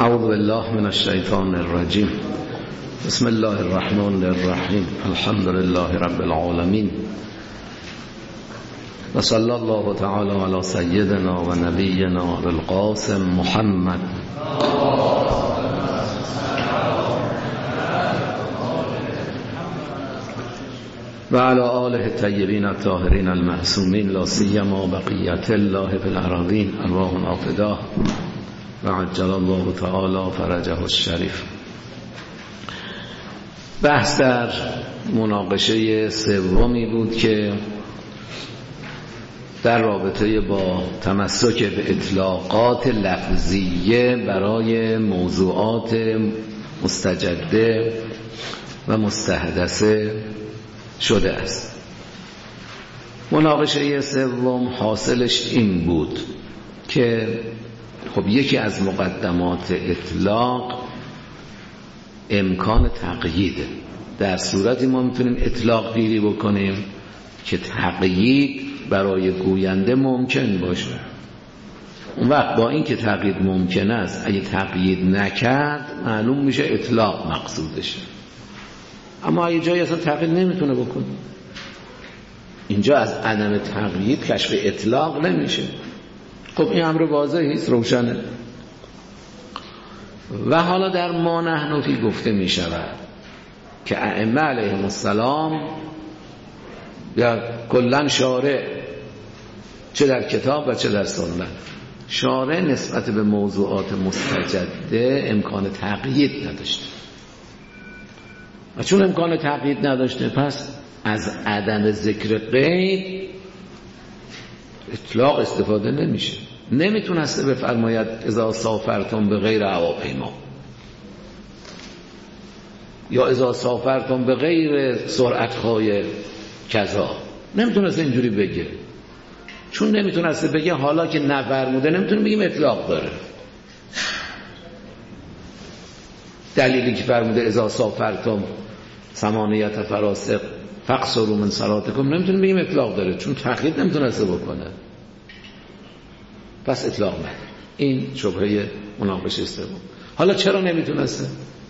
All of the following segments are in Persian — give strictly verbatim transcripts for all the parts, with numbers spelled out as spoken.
اعوذ بالله من الشیطان الرجیم. بسم الله الرحمن الرحیم. الحمد لله رب العالمین و صلی الله تعالی علی سیدنا و نبینا القاسم محمد و علی آله الطیبین الطاهرین المعصومین لا سیما بقیت الله فی الارضین ارواحنا فداه و عجل الله تعالی فرجه الشریف. بحث در مناقشه سومی بود که در رابطه با تمسک به اطلاقات لفظیه برای موضوعات مستجده و مستحدثه شده است. مناقشه سوم حاصلش این بود که خب یکی از مقدمات اطلاق امکان تقییده. در صورتی ما میتونیم اطلاق گیری بکنیم که تقیید برای گوینده ممکن باشه. اون وقت با این که تقیید ممکن است، اگه تقیید نکرد معلوم میشه اطلاق مقصودشه. اما اگه جایی اصلا تقیید نمیتونه بکنه، اینجا از عدم تقیید کشف اطلاق نمیشه. خب این امر واضحی است، روشنه. و حالا در ما نحن فی گفته می شود که ائمه علیهم السلام یا کلن شارع، چه در کتاب و چه در سنت، شارع نسبت به موضوعات مستجده امکان تقیید نداشته. و چون امکان تقیید نداشته، پس از عدم ذکر قید اطلاق استفاده نمیشه. نمیتونسته بفرماید اذا سافرتم به غیر هواپیما یا اذا سافرتم به غیر سرعت‌های کذا. نمیتونسته اینجوری بگه. چون نمیتونسته بگه، حالا که نفرموده نمیتونیم بگیم اطلاق داره. دلیلی که فرموده اذا سافرتم ثمانیت فراسق فقصروا من صلاتکم نمیتونیم بگیم اطلاق داره، چون تقیید نمیتونسته بکنه. پس اطلاق نداره. این شبهه مناقشه است. حالا چرا نمیتونسته؟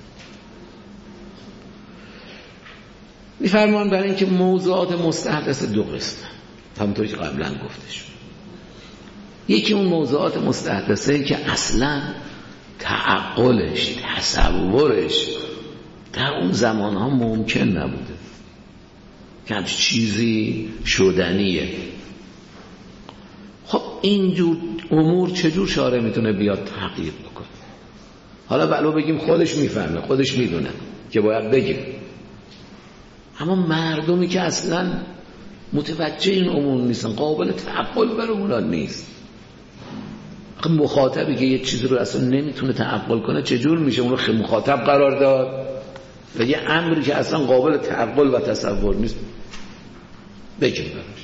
میفرمان برای اینکه موضوعات مستحدث دو قسمه، همونطوری که قبلا گفته شد. یکی اون موضوعات مستحدثه که اصلا تعقلش، تصورش در اون زمانها ممکن نبوده که همچین چیزی شدنیه. خب اینجور امور چجور شارع میتونه بیاد تقیید بکنه؟ حالا بلو بگیم خودش میفهمه، خودش میدونه که باید بگیم، اما مردمی که اصلا متوجه این امور نیستن، قابل تعقل برای اونا نیست. مخاطبی که یه چیزی رو اصلا نمیتونه تعقل کنه چجور میشه اون رو مخاطب قرار داد و یه امری که اصلا قابل تعقل و تصور نیست بگیم براش؟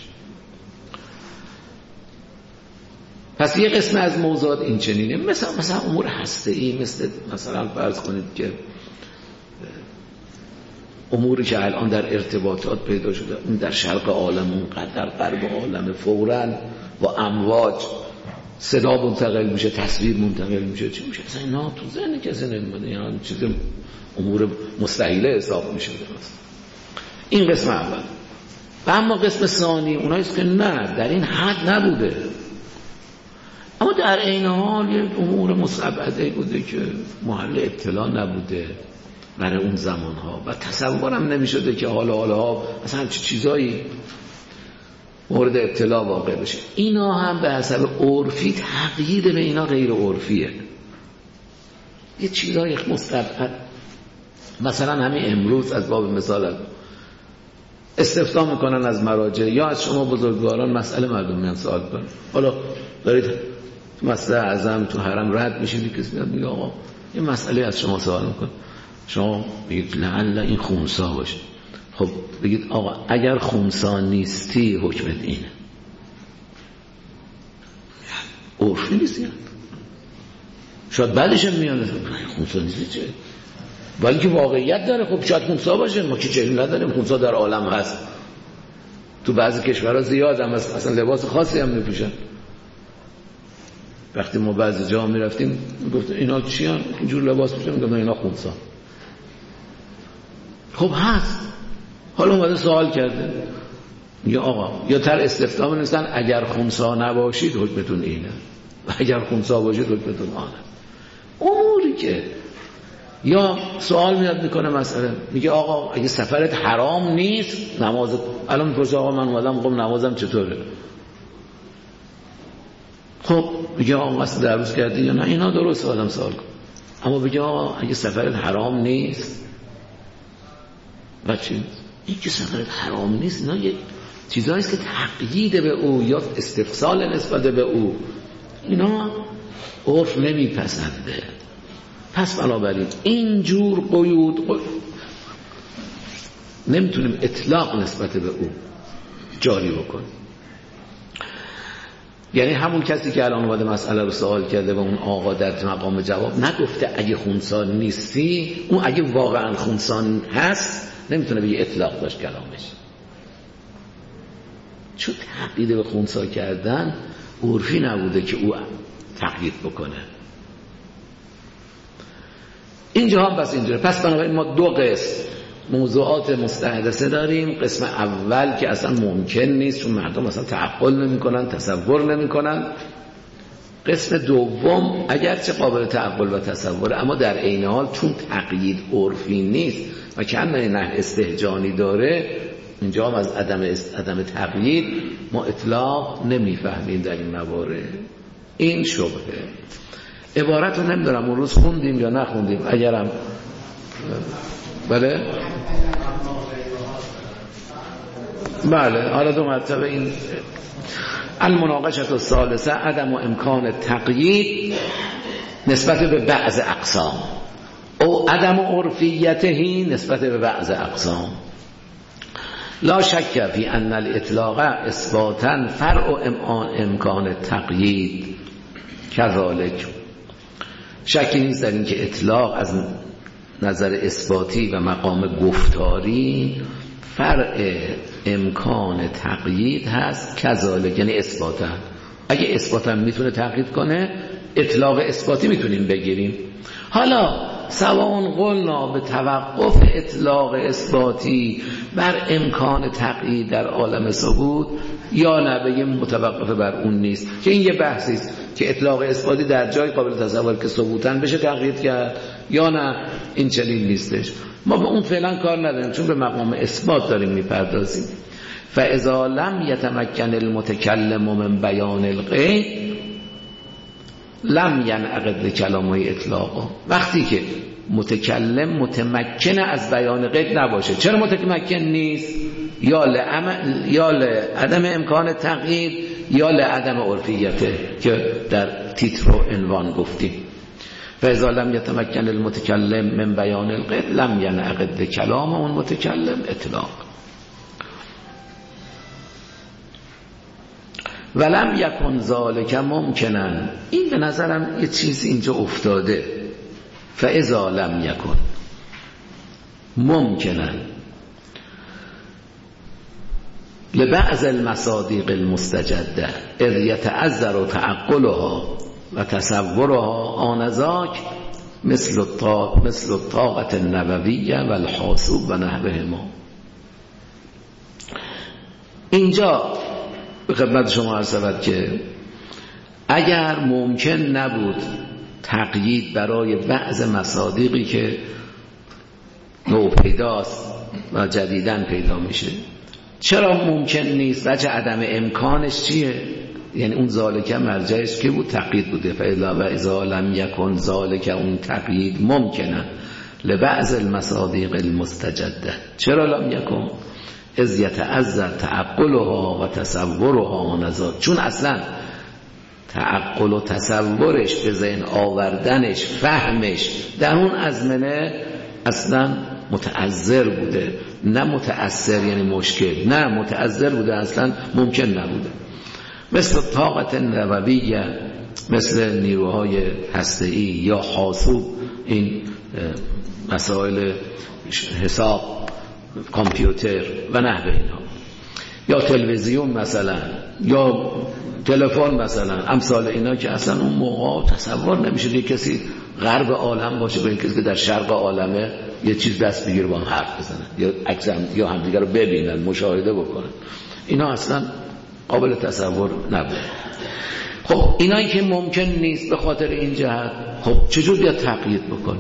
پس یه قسم از موضوعات این چنینه، مثلا مثلا امور هسته‌ای، مثل مثلا فرض کنید که اموری که الان در ارتباطات پیدا شده، اون در شرق عالم، اون در غرب عالم، فوراً با امواج صدا منتقل میشه، تصویر منتقل میشه، چی میشه؟ اصلا اینا تو ذهن کسی نمیاد، یعنی چیز امور مستحیله حساب میشه. درست. این قسم اول. و اما قسم ثانی اوناییست که نه، در این حد نبوده، اما در این حال یه امور مستبعده بوده که محل ابتلا نبوده برای اون زمانها و تصورم نمیشده که حالا حالا مثلا همچین چیزایی مورد ابتلا واقع بشه. اینا هم به حسب عرفی تقیید به اینا غیر عرفیه. یه چیزای مستبعد، مثلا همین امروز از باب مثال استفتاء میکنن از مراجع یا از شما بزرگواران مسئله مردم میان سوال کنن. حالا دارید مسئله اعظم تو حرم رد میشید، کسی میاد میگه آقا این مسئله از شما سوال میکن، شما بگید لعل این خونسا باشه. خب بگید آقا اگر خونسا نیستی حکمت اینه. عرفی نیست، شاید بعدش هم میاد خونسا نیستی چه، ولی که واقعیت داره. خب شاید خونسا باشه، ما که جهل نداریم، خونسا در عالم هست. تو بعضی کشورها زیاد هم هست، اصلا لباس خاصی هم میپوشن. وقتی ما بعضی جا میرفتیم گفت اینا چی هن؟ اینجور لباس میشن، میگم اینا خونسا. خب هست. حالا اومده سوال کرده، میگه آقا یا تر استفهام نیستن اگر خونسا نباشید حکمتون اینه و اگر خونسا باشید حکمتون آنه. اموری که یا سوال میاد میکنه مسئله، میگه آقا اگه سفرت حرام نیست نماز، الان میپرسه آقا من اومدم خب نمازم چطوره؟ خب میگه آقا قصد دروس کردی یا نه؟ اینا درست آدم سوال کن. اما بگه آقا اگه سفرت حرام نیست و چی؟ این که سفرت حرام نیست اینا یه چیزایی است که تقیید به او یا استفصال نسبت به او، اینا عرف نمیپسنده. پس بنابراین اینجور قیود, قیود نمیتونیم اطلاق نسبت به او جاری بکنیم. یعنی همون کسی که الان اومده مسئله رو سوال کرده و اون آقا در مقام جواب نگفته اگه خونسان نیستی، اون اگه واقعا خونسان هست نمیتونه بگه اطلاق داشت کلامش، چون تقیید به خونسا کردن عرفی نبوده که او تقیید بکنه. اینجا هم بس اینجوره. پس بنابراین ما دو قسم موضوعات مستحدثه داریم. قسم اول که اصلا ممکن نیست چون مردم اصلا تعقل نمی کنن، تصور نمی کنن. قسم دوم اگرچه قابل تعقل و تصوره اما در عین حال چون تقیید عرفی نیست و کنه نه استهجانی داره، اینجا هم از عدم عدم تقیید ما اطلاق نمیفهمیم در این موارد. این شبهه. عبارت رو نمیدارم اون روز خوندیم یا نخوندیم، اگرم بله بله حالا دو مرتبه این المناقشه الثالثه عدم و امکان تقیید نسبت به بعض اقسام او عدم عرفیته نسبت به بعض اقسام. لا شک فی ان الاطلاق اثباتا فرع امکان تقیید کذالک. شکی نیست در این که اطلاق از نظر اثباتی و مقام گفتاری فرع امکان تقیید هست کذالک، یعنی اثباتا. اگه اثباتا میتونه تقیید کنه اطلاق اثباتی میتونیم بگیریم. حالا سواء قلنا به توقف اطلاق اثباتی بر امکان تقیید در عالم ثبوت یا نه بگیم متوقف بر اون نیست، که این یه بحثی است که اطلاق اثباتی در جای قابل تصور که ثبوتن بشه تقیید کرد یا نه این چنین نیستش. ما به اون فعلا کار نداریم چون به مقام اثبات داریم میپردازیم. فاذا لم یتمکن المتکلم من بیان الغیب لم ینعقد کلامه اطلاقا. وقتی که متکلم متمکن از بیان غیب نباشه، چرا متمکن نیست؟ یا لعم... یا لعدم امکان تقیید یا لعدم عرفیته که در تیتر و عنوان گفتیم. فاذا لم یتمکن المتکلم من بیان الغیب لم ینعقد کلام اون متکلم اطلاق. ولم یکن ذالک ممکنن. این به نظرم یه چیز اینجا افتاده. فاذا لم یکن ممکنن لبعض المصادیق المستجده اذ یتعذر تعقلها و تصورها آنذاک مثل الطاق مثل الطاقت النبویه و الحاسوب و نحوهما. اینجا به خدمت شما عرض شود که اگر ممکن نبود تقیید برای بعض مصادیقی که نو پیداست و جدیدن پیدا میشه، چرا ممکن نیست؟ وجه عدم امکانش چیه؟ یعنی اون ذالک مرجعش که بود تقیید بوده. فاذا و اذا لم یکن ذالک اون تقیید ممکنه لبعض المصادیق المستجده. چرا لم یکن؟ اذ یتعذر تعقلها و تصورها نزاد. چون اصلا تعقل و تصورش به ذهن آوردنش فهمش در اون ازمنه اصلا متعذر بوده، نه متأثر یعنی مشکل، نه متعذر بوده، اصلا ممکن نبوده. مثل طاقت نوویه، مثل نیروهای هسته‌ای یا حاسوب، این مسائل حساب کامپیوتر و نحوه اینها، یا تلویزیون مثلا، یا تلفن مثلا امثال اینا که اصلا اون موقع تصور نمیشه یه کسی غرب عالم باشه با این کسی که در شرق عالمه یه چیز دست بگیره با هم حرف بزنن یا عکس هم یا همدیگه رو ببینن مشاهده بکنن. اینا اصلا قابل تصور نبود. خب اینایی که ممکن نیست به خاطر این جهت، خب چجور بیاد تقیید بکنه؟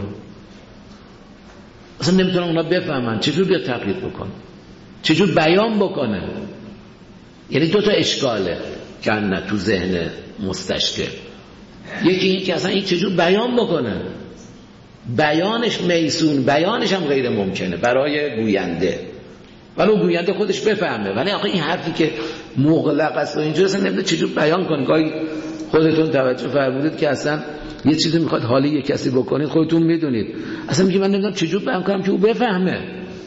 اصلا نمیتونن اونا بفهمن چجور بیاد تقیید بکنه، چجور بیان بکنه. یعنی دو تا اشکاله که نه تو ذهن مستشکل. یکی این که اصلا این چجور بیان بکنه، بیانش میسون، بیانش هم غیر ممکنه برای گوینده، ولی گوینده خودش بفهمه. ولی آخه این حرفی که مغلق است و اینجور اصلا نمیده چجور بیان کنه. گاهی خودتون توجه فرمودید که اصلا یه چیزی میخواد حالی یه کسی بکنید، خودتون میدونید اصلا میگه من نمیدونم چجور بیان کنم که او بفهمه.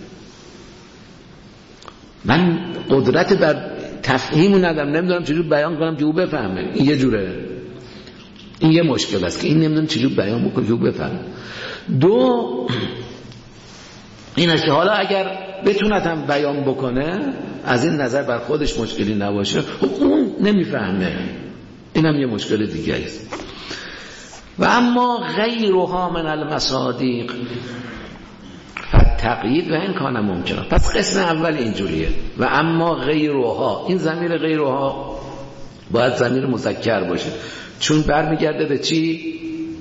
من قدرت بر تفهیمو ندارم، نمیدونم چجور بیان کنم که او بفهمه. این یه جوره، این یه مشکل است که این نمیدونم چجور بیان بکنم که او بفهمه. دو این است که حالا اگر بتوند هم بیان بکنه از این نظر بر خودش مشکلی نباشه، خب اون نمیفهمه، اینم یه مشکل دیگه است. و اما غیرها من المصادیق فتقیید و این کانه ممکنه. پس قسم اول اینجوریه و اما غیرها، این ضمیر غیرها باید ضمیر مذکر باشه، چون برمیگرده به چی؟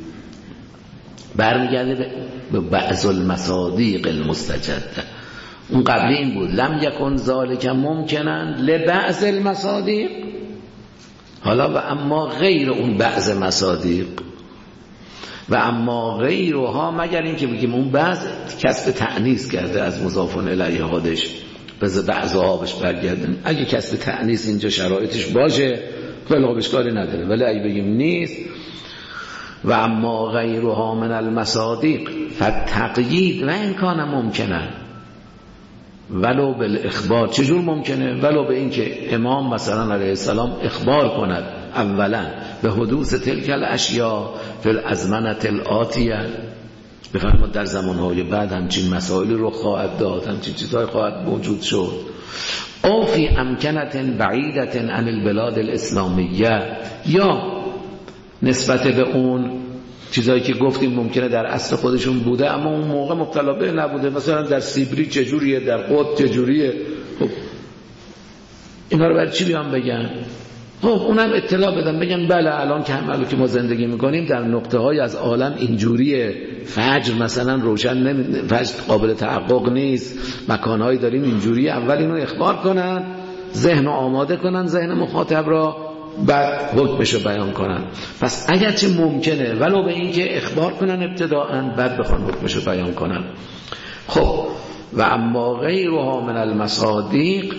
برمیگرده به بعض المصادیق المستجده. اون قبلی این بود لم یکن ذالک ممکنن لبعض المصادیق، حالا و اما غیر اون بعض مصادیق. و اما غیرها مگر این که بگیم اون بعض کسب تأنیث کرده از مضاف الیه خودش بذار بعضها بهش برگردن. اگه کسب تأنیث اینجا شرایطش باشه خیلی خوبش کاری نداره، ولی اگه بگیم نیست و اما غیرها من المصادیق فتقیید و این کان ممکنه ولو بالاخبار. چجور ممکنه؟ ولو به این که امام مثلا علیه السلام اخبار کند اولا به حدوث تلک الاشیاء فی الازمنه الاتیه، بفرماد در زمانهای بعد همچین مسائلی رو خواهد داد، همچین چیزهای خواهد موجود شد. او فی امکنه بعیدت عن البلاد الاسلامیه، یا نسبت به اون چیزایی که گفتیم ممکنه در اصل خودشون بوده اما اون موقع مبتلا به نبوده، مثلا در سیبری چجوریه، در قطب چجوریه. خب اینا رو برای چی بیان بگن؟ خب اونم اطلاع بدن، بگن بله الان که همالو که ما زندگی میکنیم در نقطه های از عالم اینجوریه، فجر مثلا روشن نمی... فجر قابل تحقق نیست، مکانهایی داریم اینجوریه. اول اینو اخبار کنن، ذهن رو آماده کنن، ذهن مخاطب را، بعد حکمشو بیان کنن. پس اگرچه ممکنه ولو به این که اخبار کنن ابتداءً بعد بخوان حکمشو بیان کنن. خب و اما غیرها من المصادیق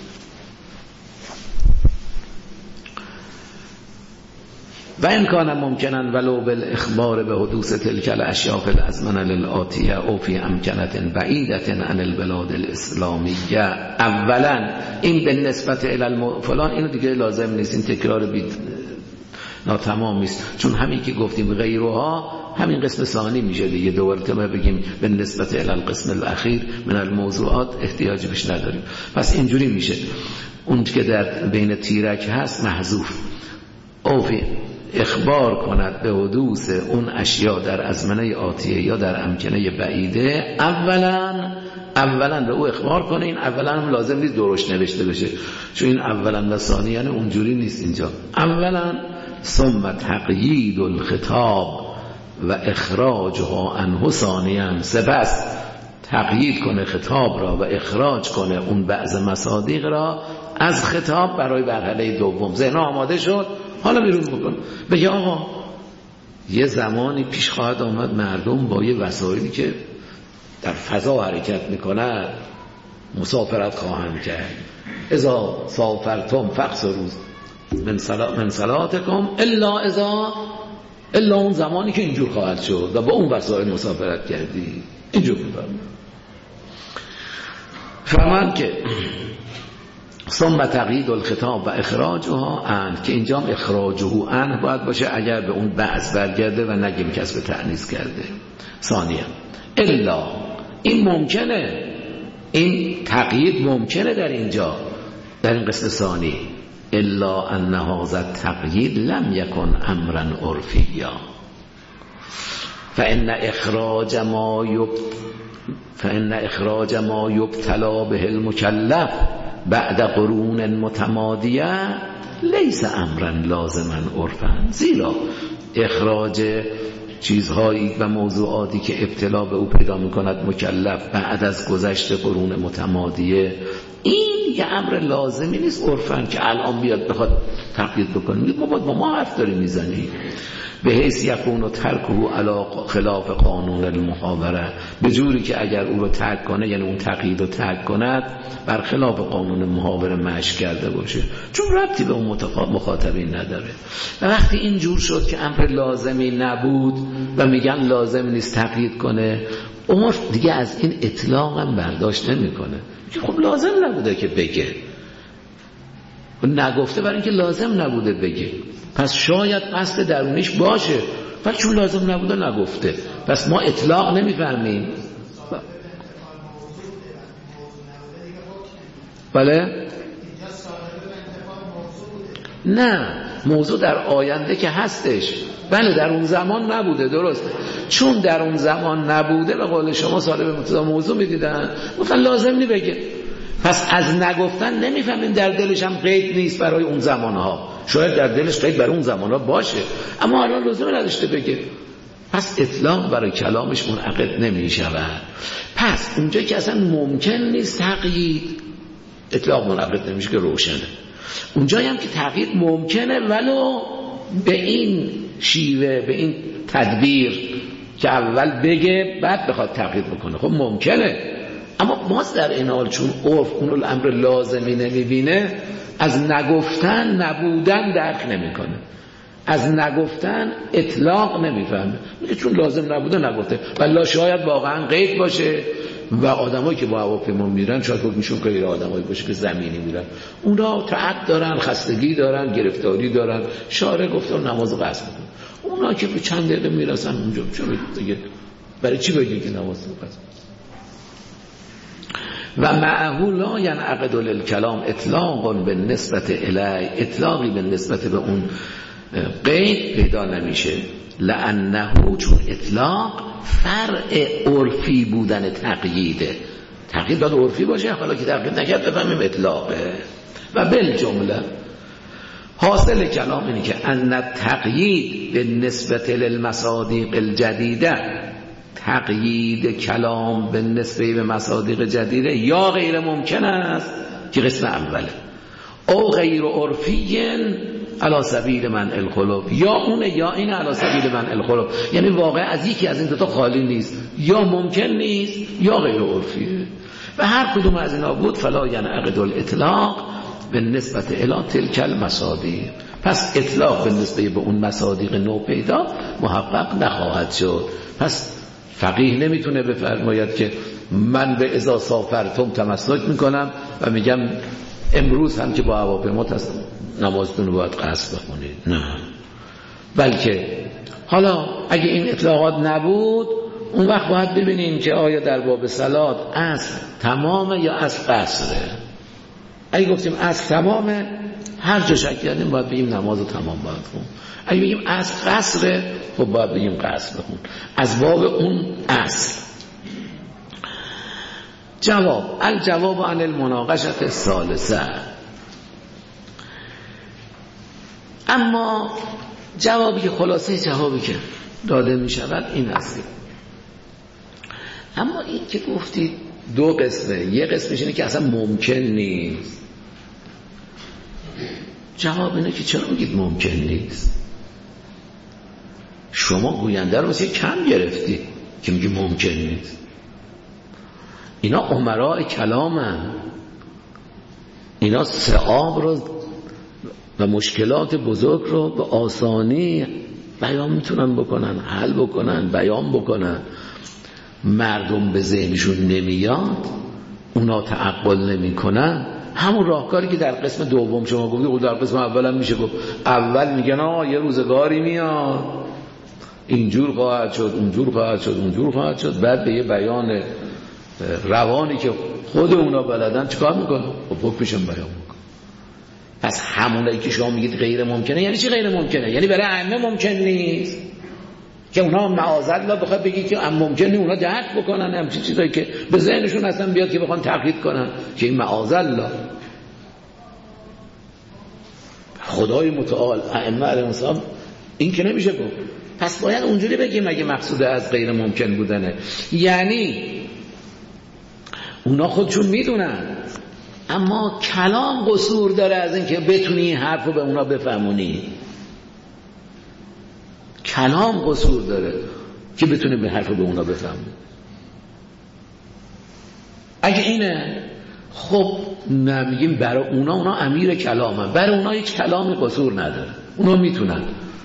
و این کان ممکنن ولو بالاخبار به حدوث تلک الاشیاء فی الازمنه الاتیه او فی امکنه بعیدت عن البلاد الاسلامیه. اولا این به نسبت الی الم... فلان، اینو دیگه لازم نیست، این تکرار بید ناتمام است، چون همین که گفتیم غیرها همین قسم ثانی میشه دیگه، دوباره تا بگیم به نسبت الی القسم الاخیر من الموضوعات احتیاجی بهش نداریم. پس اینجوری میشه اون که در بین تیرک هست محذوف، او فی اخبار کند به حدوث اون اشیاء در ازمنه آتیه یا در امکنه بعیده. اولا اولا به او اخبار کنه، این اولا هم لازم نیست درشت نوشته بشه، چون این اولا و ثانی یعنی اونجوری نیست اینجا. اولا ثم تقیید الخطاب و اخراجها عنه ثانیا، سپس تقیید کنه خطاب را و اخراج کنه اون بعض مصادیق را از خطاب برای مرحله دوم. ذهن آماده شد، حالا بیرون بکن، بگه آقا یه زمانی پیش خواهد آمد مردم با یه وسایلی که در فضا حرکت میکنن مسافرت خواهند کرد. اذا سافرتم فقصروا من صلا من صلاتکم الا اذا الا اون زمانی که اینجور خواهد شد و با اون وسایل مسافرت کردی. اینجور میفرمه فرمان که ثم تقیید الخطاب و اخراجها عن، که اینجا هم اخراجه عن باید باشه اگر به اون بعض برگرده و نگیم کسب تأنیث کرده. ثانیا الا، این ممکنه، این تقیید ممکنه در اینجا در این قسم ثانی، الا ان هذا التقیید لم یکن امرا عرفیا فان اخراج ما یب فان اخراج ما یبتلا به المکلف بعد قرون متمادیه لیس امرا لازما عرفا، زیرا اخراج چیزهایی و موضوعاتی که ابتلا به او پیدا میکند مکلف بعد از گذشت قرون متمادیه، این یه امر لازمی نیست عرفاً که الان بیاد بخواد تقیید بکنه. ما باید با ما حرف داریم میزنیم به حیث یکون و ترکه علی خلاف قانون المحاوره، به جوری که اگر او رو ترک کنه، یعنی اون تقیید رو ترک کند، بر خلاف قانون محاوره مشی کرده باشه، چون ربطی به اون مخاطبین نداره. و وقتی این جور شد که امر لازمی نبود و میگن لازم نیست تقیید کنه، عمر دیگه از این اطلاق هم برداشت نمیکنه که خب لازم نبوده که بگه، نگفته برای اینکه لازم نبوده بگه، پس شاید قصد درونیش باشه، ولی چون لازم نبوده نگفته، پس ما اطلاق نمیفهمیم. بله؟ نه، موضوع در آینده که هستش، بله در اون زمان نبوده، درسته، چون در اون زمان نبوده به قول شما صاحب مقتضا موضوع میدیدن، گفتن لازم نی بگه، پس از نگفتن نمیفهمیم در دلش هم قید نیست برای اون زمانها، شاید در دلش قید برای اون زمانها باشه اما الان لازم نداشته بگه، پس اطلاق برای کلامش منعقد نمیشود. پس اونجا که اصلا ممکن نیست تقیید، اطلاق منعقد نمیشه که روشنه. اونجایی هم که تقیید ممکنه ولو به این شیوه، به این تدبیر که اول بگه بعد بخواد تقیید بکنه، خب ممکنه، اما باز در این حال چون عرف اون الامر لازمی نمیبینه، از نگفتن نبودن درک نمیکنه، از نگفتن اطلاق نمیفهمه، میگه چون لازم نبوده نگفته، ولی شاید واقعا قید باشه و آدمایی که با هواپیما میرن شاید حکمشون غیر آدمایی باشه که زمینی میرن، اونا تعب دارن، خستگی دارن، گرفتاری دارن، شارع گفته نماز قصر بکن، اونا که به چند دقیقه میرسن اونجا چرا دیگه برای چی بگی که نماز قصر؟ و معه لا ینعقد للکلام اطلاق به نسبت الی، اطلاقی به نسبت به اون قید پیدا نمیشه، لانه چون اطلاق فرع عرفی بودن تقییده، تقیید باید عرفی باشه، حالا که تقیید نکرد بفهمیم اطلاقه. و بالجمله حاصل کلام اینه که ان تقیید به نسبت للمصادیق الجدیده، تقیید کلام به نسبه به مصادیق جدیده یا غیر ممکن است که قسم اوله، او غیر عرفی علی سبیل من الخلف، یا اونه یا این علی سبیل من الخلف، یعنی واقع از یکی از این دو تا خالی نیست، یا ممکن نیست یا غیر عرفیه، و هر کدوم از اینا بود فلا ینعقد الاطلاق به نسبت الی تلک المصادیق، پس اطلاق به نسبه به اون مصادیق نو پیدا محقق نخواهد شد. پس فقیه نمیتونه بفرماید که من به اذا سافرتم تمسک میکنم و میگم امروز هم که با هواپیما نمازتون رو باید قصر بخونید، نه، بلکه حالا اگه این اطلاقات نبود اون وقت باید ببینیم که آیا در باب صلات اصل تمامه یا اصل قصره. اگه گفتیم اصل تمامه، هر جا شک کردیم باید بگیم نماز رو تمام باید خون، اگه بگیم اصل قصره خب باید بگیم قصر بخون از باب اون اصل. جواب الجواب عن المناقشه الثالثه، اما جوابی که خلاصه جوابی که داده می شود این است، اما این که گفتید دو قسمه، یه قسمش اینه که اصلا ممکن نیست، جواب اینه که چرا میگید ممکن نیست؟ شما گوینده رو مثل کم گرفتی که میگی ممکن نیست. اینا امراء کلامن، اینا صعاب رو و مشکلات بزرگ رو به آسانی بیان میتونن بکنن، حل بکنن، بیان بکنن. مردم به ذهنشون نمیاد، اونا تعقل نمیکنن. همون راهکاری که در قسم دوم شما گفتید، در قسم اول هم میشه گفت. اول میگن آه یه روزگاری میاد اینجور خواهد شد، اونجور خواهد شد، اونجور خواهد شد، بعد به یه بیان روانی که خود اونا بلدن چیکار میکنه؟ خب حکمشون بیان میکنه. پس همونایی که شما میگید غیر ممکنه یعنی چی غیر ممکنه؟ یعنی برای ائمه ممکن نیست که اونا معاذالله بخواد بگی که ام ممکنه اونا درک بکنن همچین چیزایی که به ذهنشون اصلا بیاد که بخوان تقلید کنن که این معاذالله. خدای متعال ائمه علیهم السلام این که نمیشه گفت. پس باید اونجوری بگیم اگه مقصود از غیر ممکن بودنه، یعنی اونا خودشون میدونن اما کلام قصور داره از این که بتونی این حرف رو به اونا بفهمونی. کلام قصور داره که بتونه به حرف رو به اونا بفهمونی. اگه اینه خب نمیگیم برای اونا، اونا امیر کلامه، برای اونا هیچ کلامی قصور نداره، اونا میتونن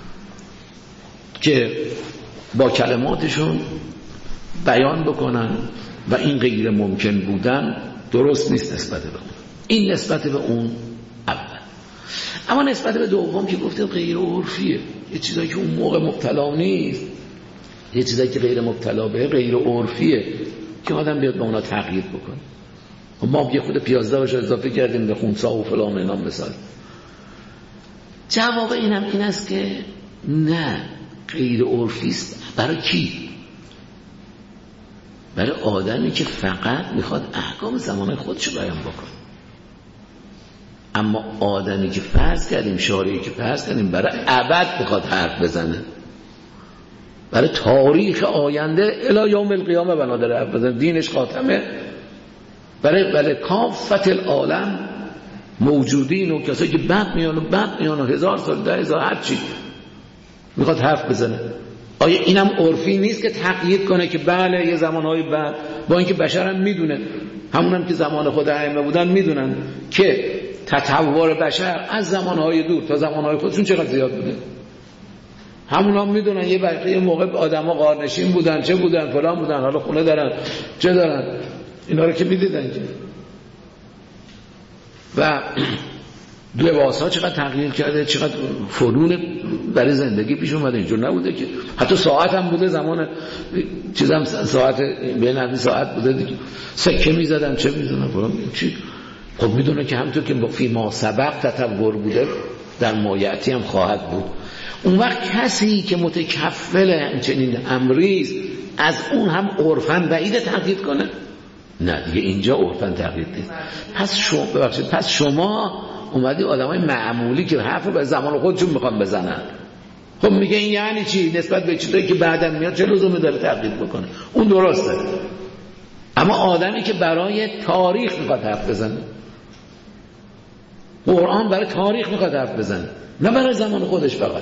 که با کلماتشون بیان بکنن و این غیر ممکن بودن درست نیست نسبت به اون. این نسبت به اون اول. اما نسبت به دوم که گفتیم غیر عرفیه، یه چیزایی که اون موقع مبتلا نیست، یه چیزایی که غیر مبتلا به غیر عرفیه که آدم بیاد به اونا تقیید بکنه. ما یه خود پیازده باشه اضافه کردیم به خونسا و فلان اینا مثال. جواب اینم این است که نه، غیر عرفی است. برای کی؟ برای آدمی که فقط میخواد احکام زمان خودشو بیان بکنه. اما آدمی که فرض کردیم، شارعی که فرض کردیم برای ابد بخواد حرف بزنه، برای تاریخ آینده الی یوم القیامه بنادر حرف بزنه، دینش خاتمه، برای برای کافت العالم موجودین و کسایی که بعد میان و بعد میان و هزار سال ده هزار هر چی میخواد حرف بزنه. آیا اینم عرفی نیست که تقیید کنه که بله یه زمانهای بعد، با اینکه بشر هم میدونه، همون هم که زمان خود ائمه بودن میدونن که تطور بشر از زمانهای دور تا زمانهای خودشون چقدر زیاد بوده، همون هم میدونن یه بقیه موقع آدم ها غارنشین بودن، چه بودن فلان بودن، حالا خونه دارن چه دارن، اینا رو که میدیدن که. و لباس ها چقدر تغییر کرده، چقدر فنون برای زندگی پیش اومده، اینجور نبوده که حتی ساعت هم بوده، زمان چیزم ساعت بین همین ساعت بوده دیگه، سکه میزدن چه میزدن فلان چی. خب میدونه که همونطور که فی ما سبق تطور بوده در مایعتی هم خواهد بود. اون وقت کسی که متکفل چنین امریست از اون هم عرفاً بعید تقلید کنه؟ نه دیگه اینجا عرفاً تقلید نیست. پس شما ببخشید پس شما اومدی آدمای معمولی که حرف رو به زمان خودشون میخوان بزنن، خب میگه این یعنی چی نسبت به چیزایی که بعداً میاد چه لزومی داره تقلید بکنه؟ اون درسته. اما آدمی که برای تاریخ میخواد حرف بزنه، قرآن برای تاریخ میخواد حرف بزنه نه برای زمان خودش فقط،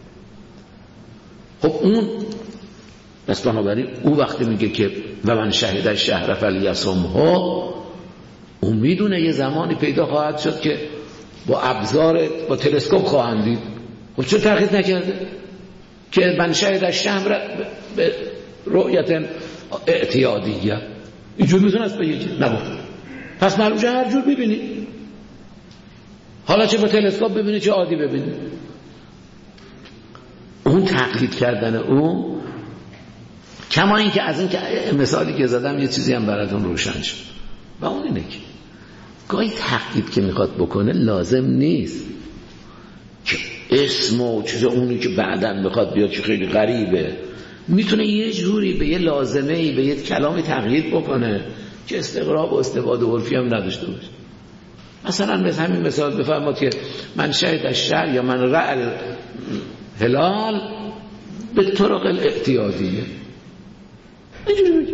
خب اون پس بنابراین او وقتی میگه که و من شهد الشهر فلیصمه، اون میدونه یه زمانی پیدا خواهد شد که با ابزار با تلسکوپ خواهند دید. خب چون تقلید نکرده که من شهد الشهر به رؤیت اعتیادیه اینجور میتونه است بگه نگفت، پس معلومه هر جور ببینی، حالا چه با تلسکوپ ببینی چه عادی ببینی. اون تقلید کردن اون کما این که از این که مثالی که زدم یه چیزی هم براتون روشن شد و اون اینه که گاهی تقلید که میخواد بکنه لازم نیست که اسم و چیز اونی که بعداً میخواد بیاد که خیلی غریبه، میتونه یه جوری به یه لازمه‌ای به یه کلامی تقلید بکنه که استقراب و استفاده عرفی هم نداشته باشه. مثلا مثل همین مثال بفرماد که من شهد الشهر یا من رأى الهلال به طرق الاعتیادیه، اینجوری بگه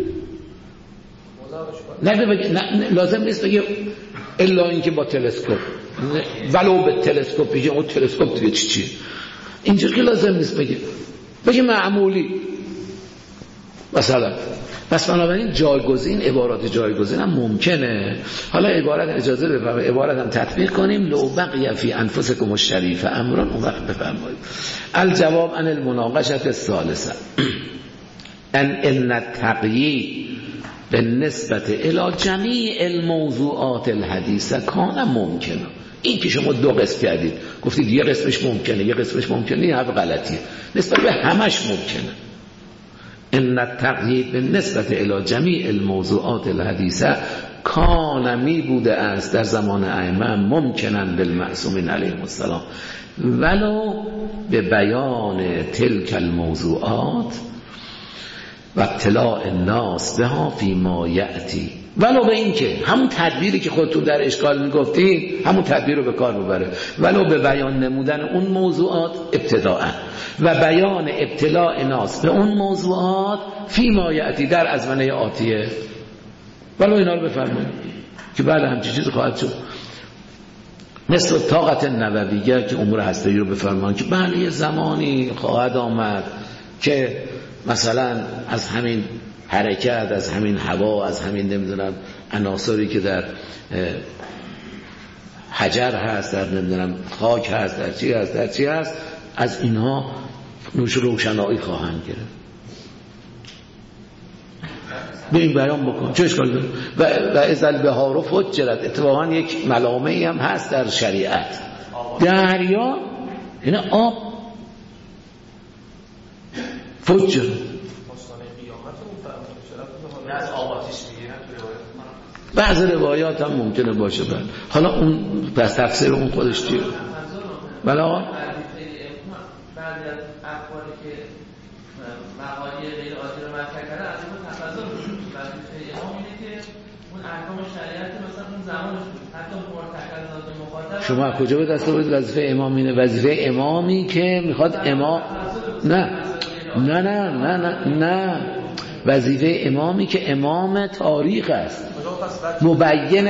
نه بگه نه لازم نیست بگه الا اینکه با تلسکوپ، ولو به تلسکوپ بگه اون تلسکوپ دیگه چی چیه، اینجوری که لازم نیست بگه، بگه معمولی مثلا. پس بنابراین جایگزین، عبارات جایگزین هم ممکنه. حالا عبارت اجازه بفرمایید عبارت هم تطبیق کنیم. لو بقی فی انفسکم الشریف امرون، اون وقت بفرمایید الجواب عن المناقشه الثالثه ان ان التقیید بالنسبه الی جمیع الموضوعات الحدیثه کان ممکنه. این که شما دو قسم کردید، گفتید یه قسمش ممکنه یه قسمش ممکنه، این حرف غلطیه، نسبت به همش ممکنه. ان التقیید بالنسبه الی جمیع الموضوعات الحدیثه کان می بوده است در زمان ائمه ممکنن للمعصومین علیهم السلام ولو به بیان تلک الموضوعات و اطلاع الناس بها فی ما یأتی، ولو به این که همون تدبیری که خودتون در اشکال میگفتین همون تدبیر رو به کار ببره، ولو به بیان نمودن اون موضوعات ابتداء و بیان ابتلاع ناس به اون موضوعات فی ما یأتی در ازمنه آتیه، ولو اینا رو بفرمایید که بله همچین چیزی خواهد شد. مثل طاقت نوویه که امور هسته‌ای رو بفرمایید که بله یه زمانی خواهد آمد که مثلا از همین حرکت، از همین هوا، از همین نمیدونم عناصری که در حجر هست، در نمیدونم خاک هست، در چی هست، در چی هست، از اینها نوش روشنایی خواهند گرفت. به این بیان بکن چه اشکالی داره؟ و و ازل بهار فجرت، اتفاقا یک ملامه‌ای هم هست در شریعت، دریا این آب فجر بعض روایات هم ممکنه باشه بله. حالا اون پس تفسیر اون خودش چیه؟ بله آقا بعضی از اخباری که مقالی غیر عادی رو مطرح کردن از اون تفسیر بود. وظیفه امام اینه که اون احکام شریعت مثلا اون زمانش بود، حتی معتقدات مخاطب. شما کجا به دست آورید وظیفه امام اینه؟ وظیفه امامی که میخواد امام نه نه نه نه نه نه وظیفه امامی که امام تاریخ است، مبین م...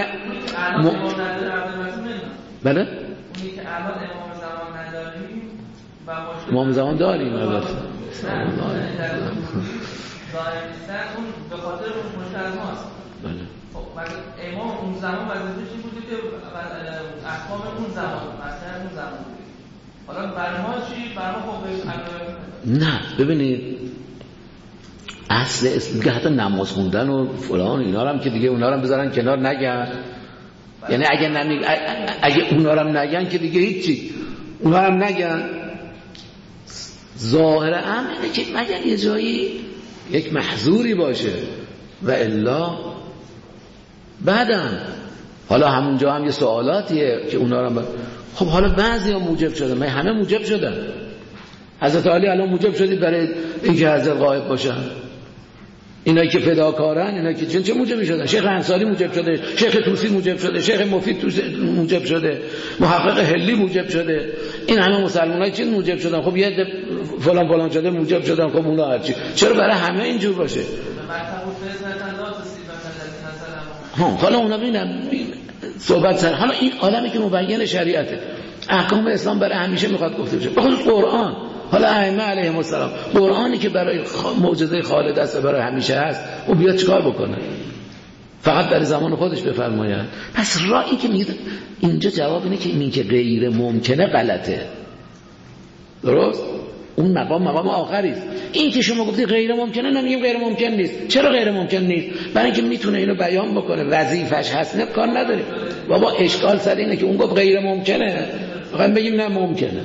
بله اونی که الان امام زمان نداریم و امام زمان داریم البته ظاهر نیستن، اون به خاطر اون مشکل ماست. بله خب امام اون زمان وظیفه‌ش این بوده که احکام اون زمان مثلا اون زمان حالا برای ما چی؟ برای ما خب نه ببینید اصل اسم که حتی نماز خوندن و فلان اینا رو هم که دیگه اونا رو هم بذارن کنار نگن، یعنی اگه نمی... اگه اونا رو هم نگن که دیگه هیچی، اونا رو هم نگن. ظاهر امره که مگر یه جایی یک محظوری باشه و الا بعدم حالا همونجا هم یه سوالاتیه که اونا رو هم ب... خب حالا بعضی ها موجب شدن، من همه موجب شدن. حضرت علی الان موجب شدید برای اینکه حضرت غایب باشن؟ اینایی که فداکارن، اینایی که چه موجب شدن؟ شیخ انصاری موجب شده، شیخ طوسی موجب شده، شیخ مفید موجب شده، محقق حلی موجب شده، این همه مسلمانای چی موجب شدن؟ خب یه فلان فلان شده موجب شدن، خب اونا هرچی. چرا برای همه اینجور باشه؟ ها حالا اونا ببینن صحبت سر حالا این آدمی که مبین شریعته، احکام اسلام برای همیشه میخواد گفته بشه، بخصوص قرآن. حالا ائمه علیهم السلام قرآنی که برای معجزه خالد است برای همیشه هست، او بیاد چیکار بکنه؟ فقط در زمان خودش بفرماید. پس راهی که میگه اینجا جواب اینه که این که غیر ممکنه غلطه، درست؟ اون مقام مقام آخری است. این که شما گفتی غیر ممکنه، نمیگیم غیر ممکن نیست. چرا غیر ممکن نیست؟ برای اینکه میتونه اینو بیان بکنه، وظیفش هست، نه کار نداریم. بابا اشکال سر اینه که اون گفت غیر ممکنه، میخوایم بگیم نه ممکنه.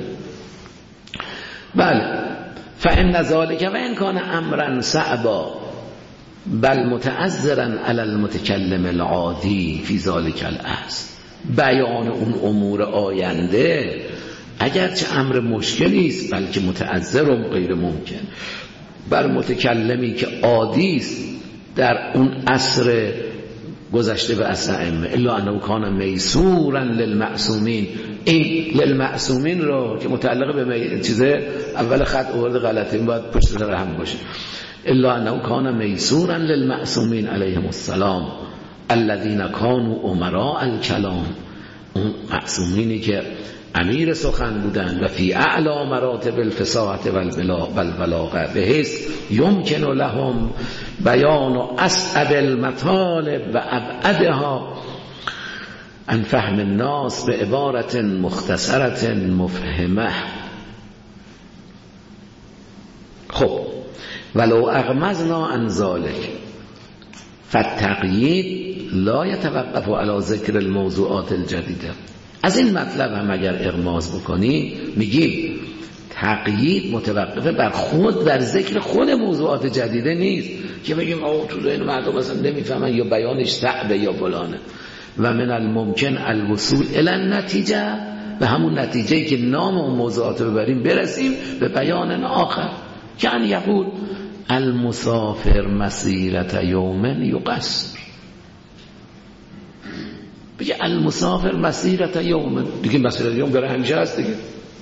بله فإن ذلك و ان کان امرا صعبا بل متعذرا علی المتکلم العادی فی ذلك الاصل، بیان اون امور آینده اگرچه امر مشکلی است بلکه متعذر و غیر ممکن بر متکلمی که عادی است در اون عصر گذشته به عصر ائمه، الا انه کان میسورا للمعصومین. این للمعصومین رو که متعلق به می... چیزه اول خط آورده غلطه، این باید پشت سر هم باشه. الا انه کان میسورا للمعصومین علیهم السلام الذين كانوا امراء الكلام، اون معصومینی که امیر سخن بودن و فی اعلی مراتب الفصاحت والبلاغه بحیث یمکن لهم بیان اصعب المطالب و ابعدها عن فهم الناس به عبارت مختصرت مفهمه. خب ولو اغمزنا عن ذلك فالتقیید لا يتوقف على ذکر الموضوعات الجدیده. از این مطلب هم اگر اغماز بکنی میگیم تقیید متوقفه بر خود در ذکر خود موضوعات جدیده نیست که بگیم آه تو ذهن مردم مثلا نمیفهمن یا بیانش صعبه یا فلانه. و من الممکن الوصول الی النتیجه، به همون نتیجه‌ای که نام اون موضوعات رو ببریم برسیم به بیان آخر. یعنی یقول المسافر مسیرت یوم یقصر، بگه المسافر مسیرت یوم، دیگه مسیرت یوم برای همیشه هست دیگه.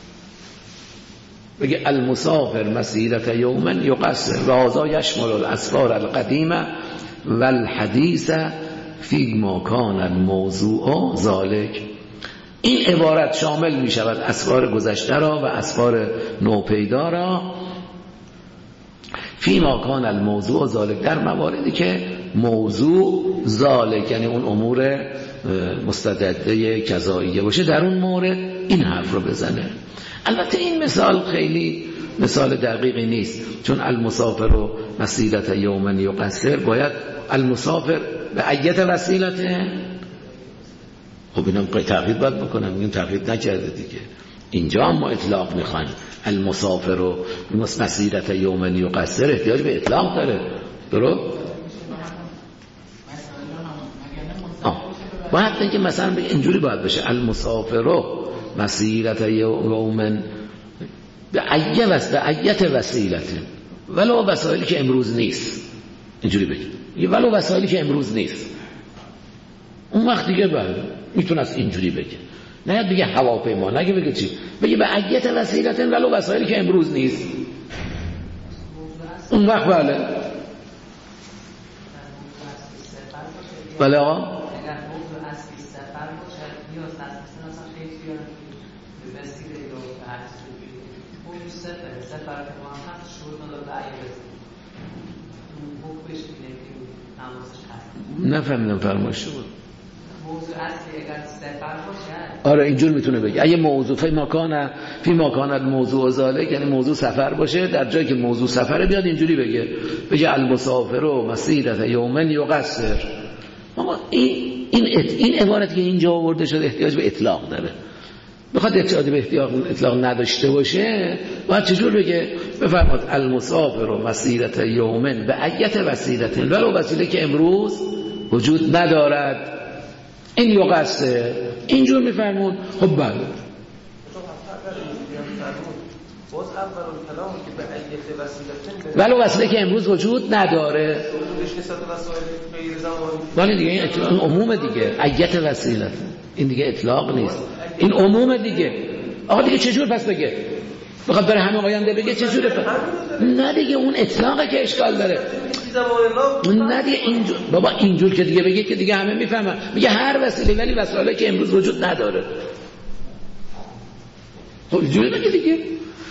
بگه المسافر مسیرت یوم یقصر و هذا یشمل الاسفار القدیمه و الحدیث فی ما کان الموضوع ذالک. این عبارت شامل می شود اسفار گذشته را و اسفار نوپیدا را، فی ما کان الموضوع ذالک، در مواردی که موضوع ذالک یعنی اون امور مستجده قضاییه باشه، در اون مورد این حرف رو بزنه. البته این مثال خیلی مثال دقیقی نیست، چون المسافر و مسیرت یومن یقصر باید المسافر به ایت وسیلته. خب اینم تقیید باید بکنم، این تقیید نکرده دیگه. اینجا هم ما اطلاق میخوایم. المسافر و مسیرت یومن یقصر احتیاج به اطلاق داره، درست؟ باید بگه مثلا بگه اینجوری باید بشه المسافر و مسیرت یومن به ایت وسیلته ولو وسایلی که امروز نیست، اینجوری بگه ولو وسایلی که امروز نیست. اون وقت دیگه باید میتونه از اینجوری بگه، نه بگه هواپیما، نگه بگه چی، بگه به ایت وسیلته ولو وسایلی که امروز نیست. اون وقت بله بله آقا نفهمیدم فرمایش شما. آره اینجور میتونه بگه اگه موضوع فی مکان فی مکان الموضوع ذالک، یعنی موضوع سفر باشه، در جایی که موضوع سفره بیاد اینجوری بگه، بگه المسافر و مسیرت یومن یقصر. اما این این این عبارت که اینجا آورده شده احتیاج به اطلاق داره. بخواد احتیاج به اطلاق اطلاق نداشته باشه باید چجور بگه؟ بفرماد المسافر و مسیرت یومن به ایت وسیلت ولو وسیله که امروز وجود ندارد، این یقصر. اینجور میفرمون. خب بله ولو وسیله که امروز وجود نداره، ولی دیگه این عموم دیگه، ایت وسیلت، این دیگه اطلاق نیست، این عموم دیگه. آقا دیگه چجور پس بگه؟ بخواد برای همه آینده بگه چجوره؟ نه دیگه اون اطلاقه که اشکال داره. نه دیگه اینجور بابا اینجور که دیگه بگه که دیگه همه میفهمن، میگه هر وسیله ولی وسایلی که امروز وجود نداره. خب اینجوری بگه دیگه.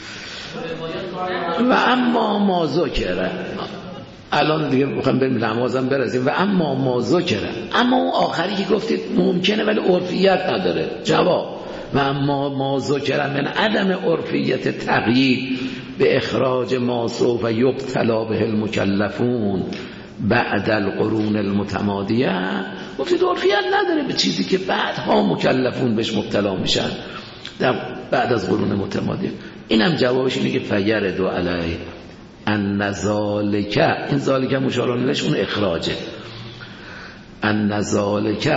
و اما ما ذکره، الان دیگه میخوام بریم نمازم برسیم. و اما ما ذکره، اما اون آخری که گفتید ممکنه ولی عرفیت نداره. جواب و اما ما ذکره من عدم عرفیت تقیید به اخراج ما سوف یبتلا به المکلفون بعد القرون المتمادیه، گفتید عرفیت نداره به چیزی که بعدها مکلفون بهش مبتلا میشن در بعد از قرون متمادیه. اینم جوابش اینه که فیرد علیه ان ذالک، این ذالک مشار الیهش اون اخراجه، ان ذالک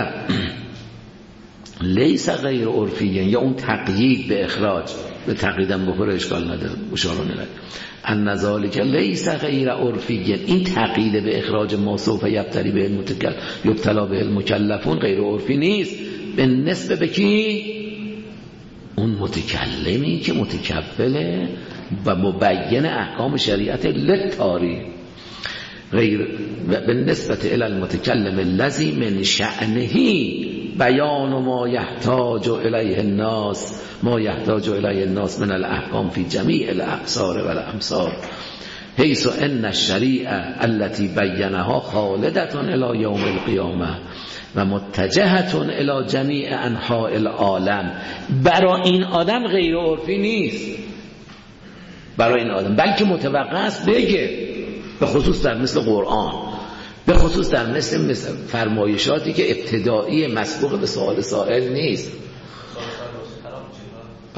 لیس غیر عرفیه، یا اون تقیید به اخراج، به تقییدم بخوره اشکال نداره، مشار الیه ان ذالک لیس غیر عرفیه، این تقیید به اخراج ما سوف یبتلی به المتکل یبتلا به المکلفون غیر عرفی نیست. به نسبت به کی؟ اون متکلمی که متکفله و مبین احکام شریعت للتاری، غیر به نسبت الی المتکلم الذی من شأنه بیان ما یحتاج الیه الناس ما یحتاج الیه الناس من الاحکام فی جمیع الاقصار و الامصار حیث ان الشریعه التي بینها خالدة الی یوم القیامه و متجهة الی جمیع انحاء العالم. برای این آدم غیر عرفی نیست، برای این آدم، بلکه متوقع است بگه، به خصوص در مثل قرآن، به خصوص در مثل, مثل فرمایشاتی که ابتدایی مسبوق به سوال سائل نیست.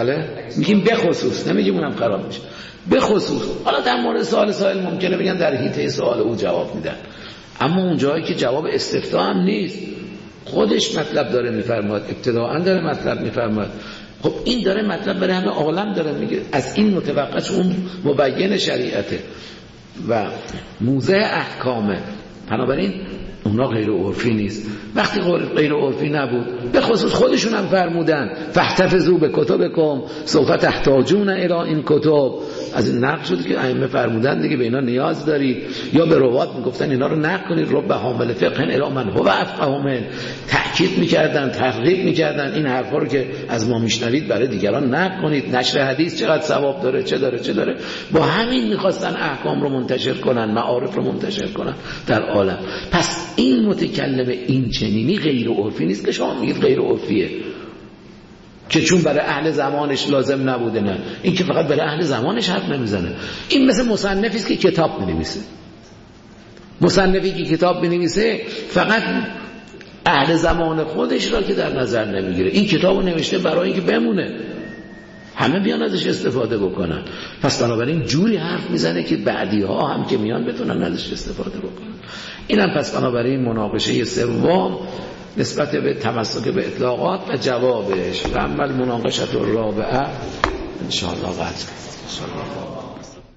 بله میگیم به خصوص، نمیگیم اونم خراب میشه، به خصوص. حالا در مورد سوال سائل ممکنه بگن در حیطه سوال او جواب میدن، اما اون جایی که جواب استفتاء هم نیست، خودش مطلب داره میفرماد، ابتداءً داره مطلب میفرماد. خب این داره مطلب برای همه عالم داره میگه، از این متوقع اون مبین شریعته و موضع احکامه. بنابراین اونا غیر عرفی نیست. وقتی غیر عرفی نبود، به خصوص خودشون هم فرمودن فاحتفظوا بکتبکم سوف تحتاجون الی این کتب. از این نقل شد که ائمه فرمودن دیگه به اینا نیاز دارید، یا به روات میگفتن اینا رو نقل کنید، رب حامل فقه الی من هو افقه من، تاکید میکردن، ترغیب میکردن این حرفا رو که از ما میشنوید برای دیگران نقل کنید. نشر حدیث چقدر ثواب داره، چه داره چه داره. با همین میخواستن احکام رو منتشر کنن، معارف رو منتشر کنن در عالم. پس این متکلم این چنینی غیر عرفی نیست که شما میگید غیر عرفیه، که چون برای اهل زمانش لازم نبوده. نه، این که فقط برای اهل زمانش حرف نمیزنه. این مثل مصنفی است که کتاب مینویسه. مصنفی که کتاب مینویسه فقط اهل زمان خودش را که در نظر نمیگیره. این کتابو نوشته برای اینکه بمونه، همه بیان ازش استفاده بکنن. پس بنابراین جوری حرف میزنه که بعدی ها هم که میان بتونن ازش استفاده بکنن. اینم پس بنابراین مناقشه سوم نسبت به تمسک به اطلاقات و جوابش. و اما المناقشه الرابعه ان شاء الله قطع.